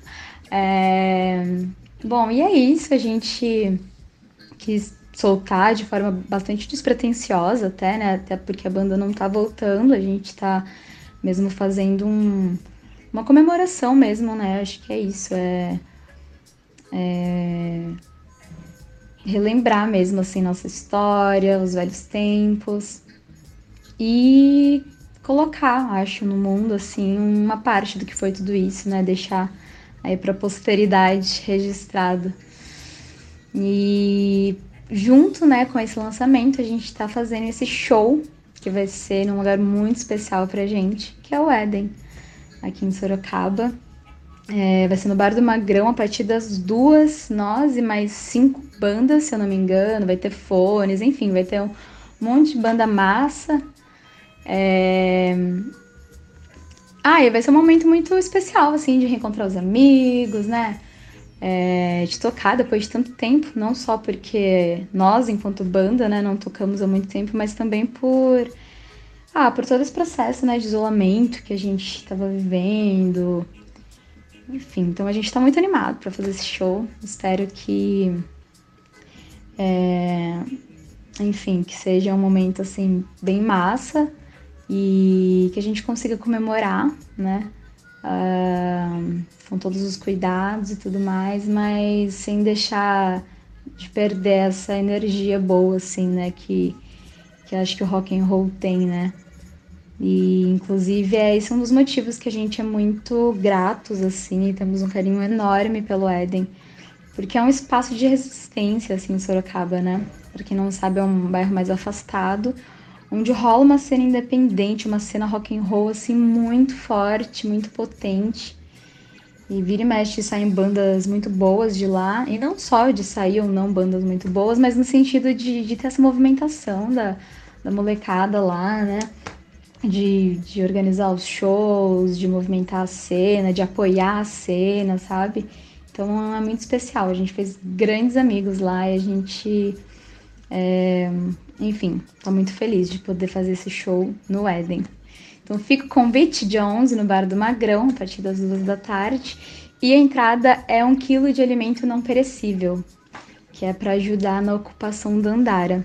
Bom, e é isso, a gente quis soltar de forma bastante despretensiosa até, né? Até porque a banda não tá voltando, a gente tá mesmo fazendo uma comemoração mesmo, né? Acho que é isso, relembrar mesmo, assim, nossa história, os velhos tempos e colocar, acho, no mundo, assim, uma parte do que foi tudo isso, né? Deixar aí pra posteridade registrado. E junto, né, com esse lançamento, a gente tá fazendo esse show, que vai ser num lugar muito especial pra gente, que é o Éden, aqui em Sorocaba. Vai ser no Bar do Magrão, a partir das 2, nós e mais 5 bandas, se eu não me engano, vai ter fones, enfim, vai ter um monte de banda massa. E vai ser um momento muito especial, assim, de reencontrar os amigos, né? De tocar depois de tanto tempo, não só porque nós, enquanto banda, né, não tocamos há muito tempo, mas também por todo esse processo, né, de isolamento que a gente estava vivendo. Enfim, então a gente tá muito animado para fazer esse show. Espero que que seja um momento, assim, bem massa e que a gente consiga comemorar, né, com todos os cuidados e tudo mais, mas sem deixar de perder essa energia boa, assim, né, que acho que o rock and roll tem, né. E, inclusive, esse é um dos motivos que a gente é muito gratos, assim, e temos um carinho enorme pelo Éden, porque é um espaço de resistência, assim, em Sorocaba, né? Pra quem não sabe, é um bairro mais afastado, onde rola uma cena independente, uma cena rock and roll, assim, muito forte, muito potente. E vira e mexe saem bandas muito boas de lá, e não só de sair ou não bandas muito boas, mas no sentido de ter essa movimentação da molecada lá, né? De organizar os shows, de movimentar a cena, de apoiar a cena, sabe? Então é muito especial. A gente fez grandes amigos lá e a gente, tá muito feliz de poder fazer esse show no Éden. Então fica o convite, dia 11, no Bar do Magrão, a partir das 2 da tarde. E a entrada é 1 quilo de alimento não perecível, que é para ajudar na ocupação da Andara.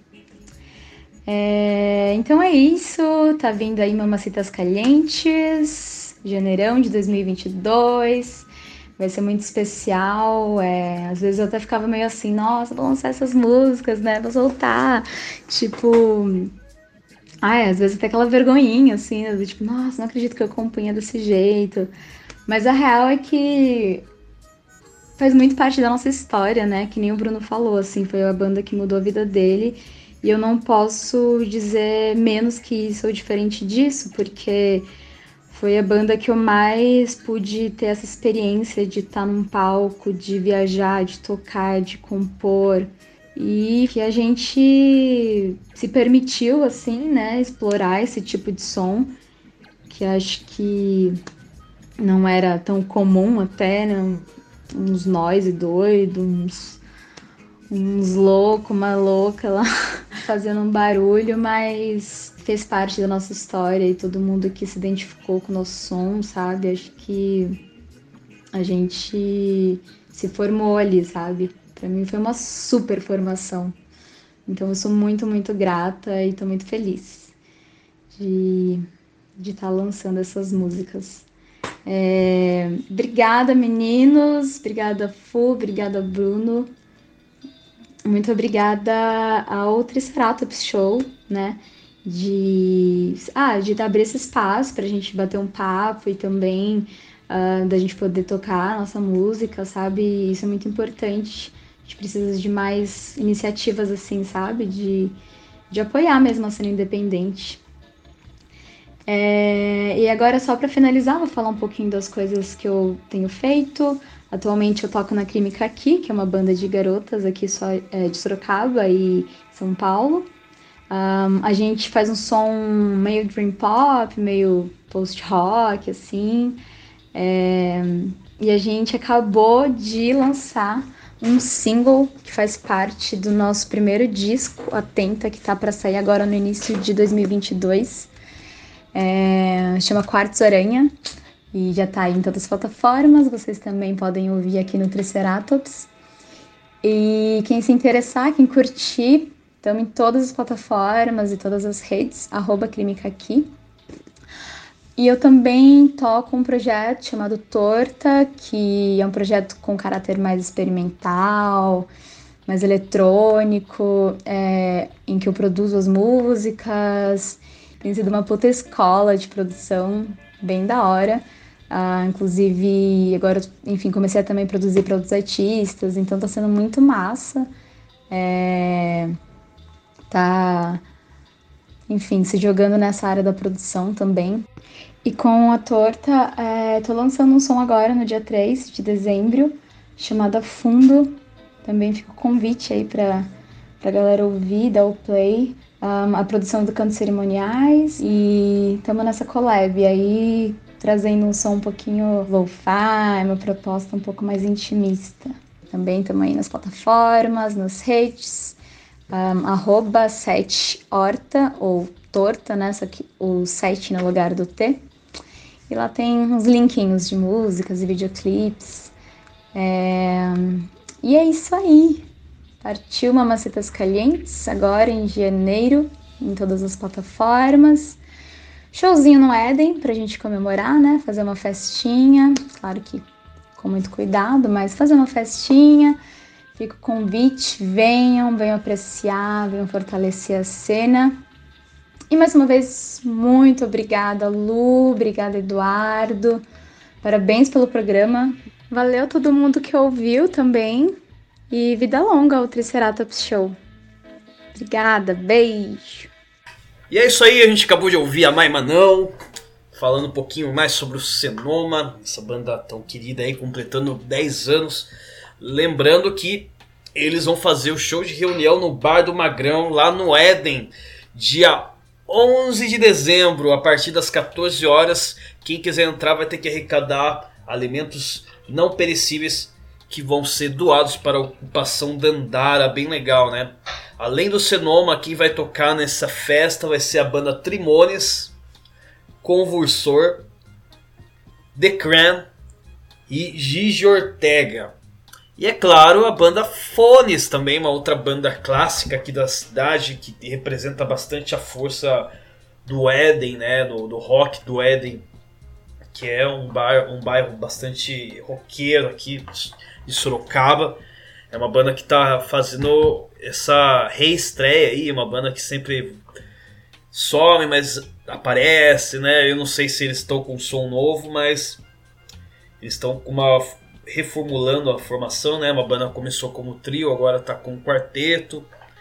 Então é isso, tá vindo aí Mamacitas Calientes, janeirão de 2022, vai ser muito especial, às vezes eu até ficava meio assim, nossa, vou lançar essas músicas, né, vou soltar, tipo, às vezes até aquela vergonhinha, assim, tipo, nossa, não acredito que eu compunha desse jeito, mas a real é que faz muito parte da nossa história, né, que nem o Bruno falou, assim, foi a banda que mudou a vida dele. E eu não posso dizer menos que isso ou diferente disso, porque foi a banda que eu mais pude ter essa experiência de estar num palco, de viajar, de tocar, de compor. E que a gente se permitiu, assim, né, explorar esse tipo de som, que acho que não era tão comum até, né, uns noise doidos, uns loucos, uma louca lá fazendo um barulho, mas fez parte da nossa história e todo mundo que se identificou com o nosso som, sabe? Acho que a gente se formou ali, sabe? Pra mim foi uma super formação. Então eu sou muito, muito grata e tô muito feliz de estar lançando essas músicas. Obrigada, meninos. Obrigada, Fu. Obrigada, Bruno. muito obrigada ao Triceratops Show, né? De abrir esse espaço pra gente bater um papo e também da gente poder tocar a nossa música, sabe? Isso é muito importante. A gente precisa de mais iniciativas assim, sabe? De apoiar mesmo a cena independente. E agora, só para finalizar, vou falar um pouquinho das coisas que eu tenho feito. Atualmente eu toco na Química Aqui, que é uma banda de garotas aqui só de Sorocaba e São Paulo. A gente faz um som meio dream pop, meio post-rock, assim. E a gente acabou de lançar um single que faz parte do nosso primeiro disco, Atenta, que tá para sair agora no início de 2022. Chama Quartzo Aranha e já tá aí em todas as plataformas. Vocês também podem ouvir aqui no Triceratops. E quem se interessar, quem curtir, estamos em todas as plataformas e todas as redes, @ClínicaAqui. E eu também toco um projeto chamado Torta, que é um projeto com caráter mais experimental, mais eletrônico, em que eu produzo as músicas. Tem sido uma puta escola de produção, bem da hora. Inclusive, agora, enfim, comecei a também produzir para outros artistas, então tá sendo muito massa. Enfim, se jogando nessa área da produção também. E com a Torta, tô lançando um som agora, no dia 3 de dezembro, chamado Fundo. Também fica o convite aí pra galera ouvir, dar o play. A produção do Cantos Cerimoniais, e estamos nessa collab aí, trazendo um som um pouquinho lo-fi, uma proposta um pouco mais intimista. Também estamos aí nas plataformas, nas redes, @7horta, ou Torta, né, só que o 7 no lugar do T. E lá tem uns linkinhos de músicas e videoclipes. E é isso aí. Partiu Mamacitas Calientes, agora em janeiro, em todas as plataformas. Showzinho no Éden, pra gente comemorar, né? Fazer uma festinha, claro que com muito cuidado, mas fazer uma festinha. Fica o convite, venham apreciar, venham fortalecer a cena. E mais uma vez, muito obrigada, Lu, obrigada, Eduardo. Parabéns pelo programa. Valeu a todo mundo que ouviu também. E vida longa ao Triceratops Show. Obrigada, beijo. E é isso aí, a gente acabou de ouvir a Mai Manão, falando um pouquinho mais sobre o Senoma, essa banda tão querida aí, completando 10 anos. Lembrando que eles vão fazer o show de reunião no Bar do Magrão, lá no Éden, dia 11 de dezembro, a partir das 14 horas. Quem quiser entrar vai ter que arrecadar alimentos não perecíveis que vão ser doados para a ocupação Dandara, bem legal, né? Além do Senoma, quem vai tocar nessa festa vai ser a banda Trimones, Convulsor, The Cran e Gigi Ortega. E é claro, a banda Fones, também uma outra banda clássica aqui da cidade, que representa bastante a força do Éden, né? Do rock do Éden, que é um bairro bastante roqueiro aqui de Sorocaba. É uma banda que está fazendo essa reestreia aí, uma banda que sempre some, mas aparece, né? Eu não sei se eles estão com um som novo, mas eles estão reformulando a formação, né? Uma banda começou como trio, agora está com um quarteto.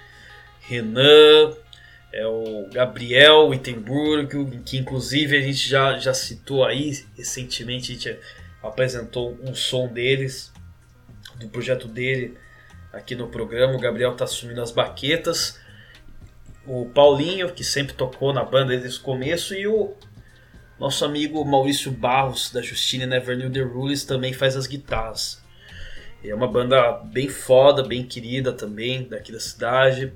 Renan, o Gabriel Wittenburg, que inclusive a gente já citou aí recentemente, a gente apresentou um som deles, do projeto dele aqui no programa. O Gabriel está assumindo as baquetas, o Paulinho, que sempre tocou na banda desde o começo, e o nosso amigo Maurício Barros, da Justine Never Knew the Rules, também faz as guitarras. É uma banda bem foda, bem querida também, daqui da cidade.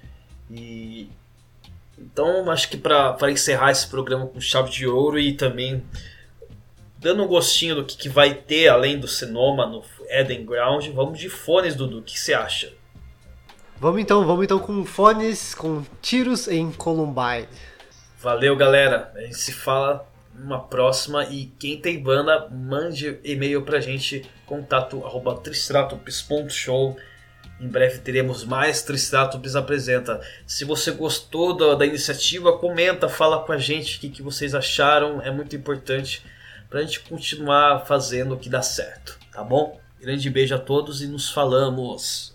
E então acho que para encerrar esse programa com chave de ouro e também dando um gostinho do que vai ter além do Senoma no Eden Ground, vamos de Fones, Dudu. O que você acha? Vamos então com Fones, com Tiros em Columbine. Valeu, galera. A gente se fala numa próxima. E quem tem banda, mande e-mail pra gente, contato@triceratops.show, Em breve teremos mais Triceratops Apresenta. Se você gostou da iniciativa, comenta, fala com a gente o que vocês acharam. É muito importante pra gente continuar fazendo o que dá certo, tá bom? Grande beijo a todos e nos falamos!